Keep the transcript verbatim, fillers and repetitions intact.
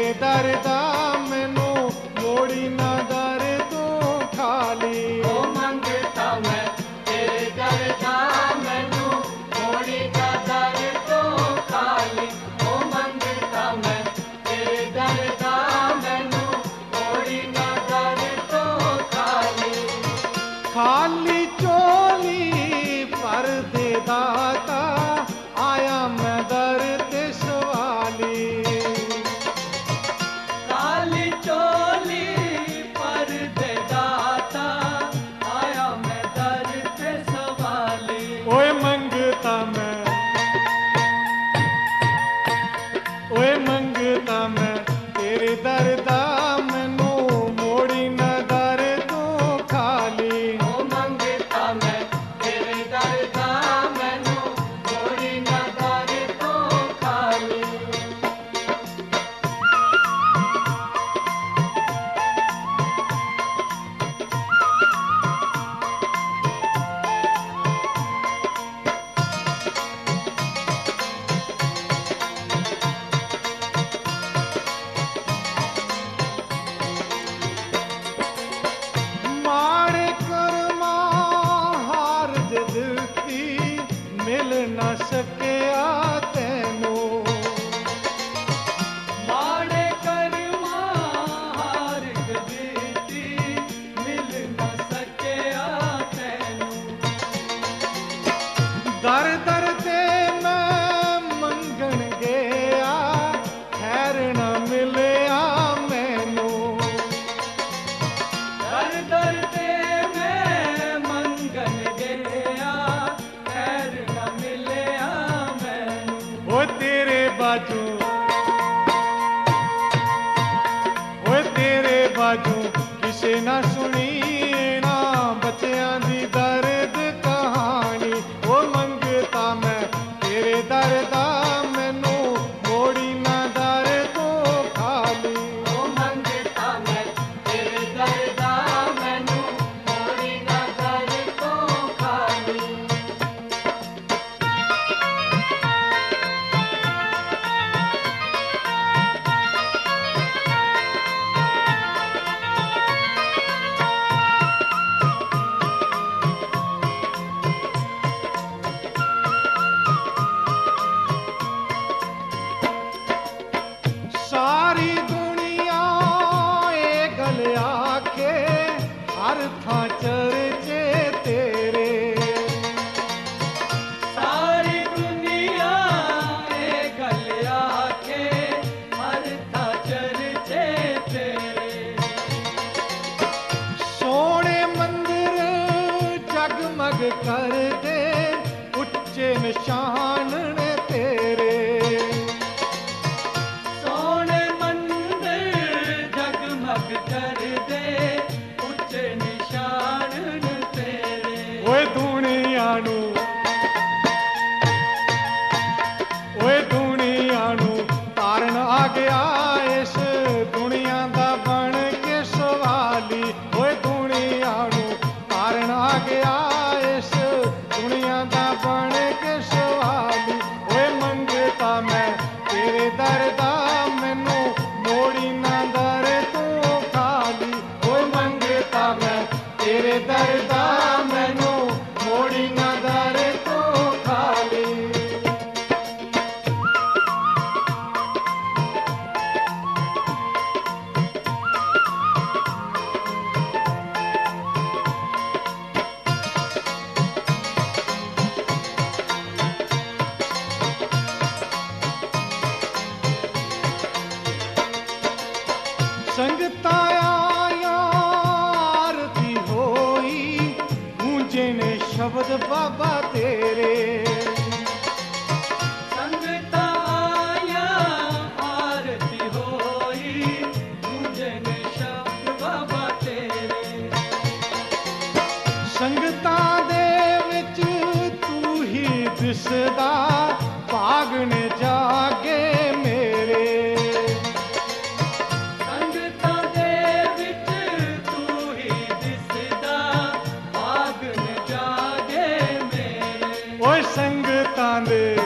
दर दा मैनू मोड़ी ना दर तू खाली। ओ मंगता मैं तेरे दर दा मैनू मोड़ी ना दर तू खाली। ओ मंगता मैं तेरे दर दा मैनू मोड़ी ना दर तू खाली। खाली चोली पर दे दाता आया मैं दर ते सवाली। खाली चोली पर दे दाता आया मैं दर ते सवाली। ओए मंगता मैं ओए मंगता मैं तेरे दर दा मैनू मोड़ी ना दर तू खाली। ओ मंगता मैं तेरे दर दा मैनू मोड़ी ना दर तू खाली। माड़े कर्मा हार जे दिलती मिल ना सकिया तैनू। माड़े कर्मा हार गदीती मिल न सकिया तैनू। दर दर ते मैं मंगण गया खैर न मिलिया मैनू। दर दर ते मैं मंगन गया खैर न मिलिया मैनू। ओ तेरे बाजू ओ तेरे बाजू किसे ना सुनी ना बच्चियां दी दर्द कहानी। ओ मंगता मैं तेरे दर दा मैनू मोड़ी ना दर तू खाली। ओ मंगता मैं तेरे दर दा मैनू मोड़ी ना दर तू खाली। सारी दुनिया ए गल आखे हर थां चर्चे तेरे। सारी दुनिया ए गल आखे हर था चर्चे तेरे। सोने मंदिर जगमग कर दे उच्चे निशान ने तेरे। सोने मंदिर जगमग कर दे उच्चे निशान न तेरे। ओए दुनिया नू ओए दुनिया नू तारन आ गया इस दुनिया दा बन के सवाली। ओए दुनिया नू तारन आ गया इस दुनिया दा बन के सवाली। ओए मंगता मैं तेरे दर दा मैनू मोड़ी ना दर तू खाली। ओए मंगता मैं तेरे दर दा मैनू मोड़ी ना दर तू खाली। संगता आया आरती होई गूंजे ने शब्द बाबा तेरे। संगता आया आरती होई मुझे ने शब्द बाबा तेरे। संगता दे विच तू ही दिसदा भाग ने जागे मेरे। संगता दे विच तू ही दिसदा भाग न जागे मेरे। ओए संगतां दे